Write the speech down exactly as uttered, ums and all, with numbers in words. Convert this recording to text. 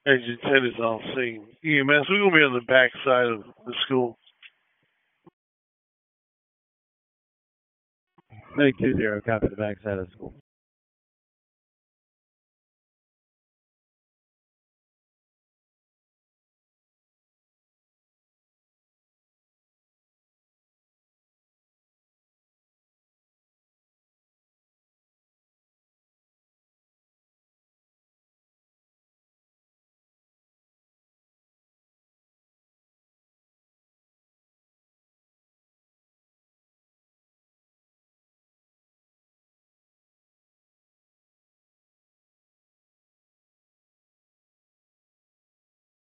Exit ten is all scene. E M S, we're going to be on the back side of the school. Three two zero, copy the back side of the school.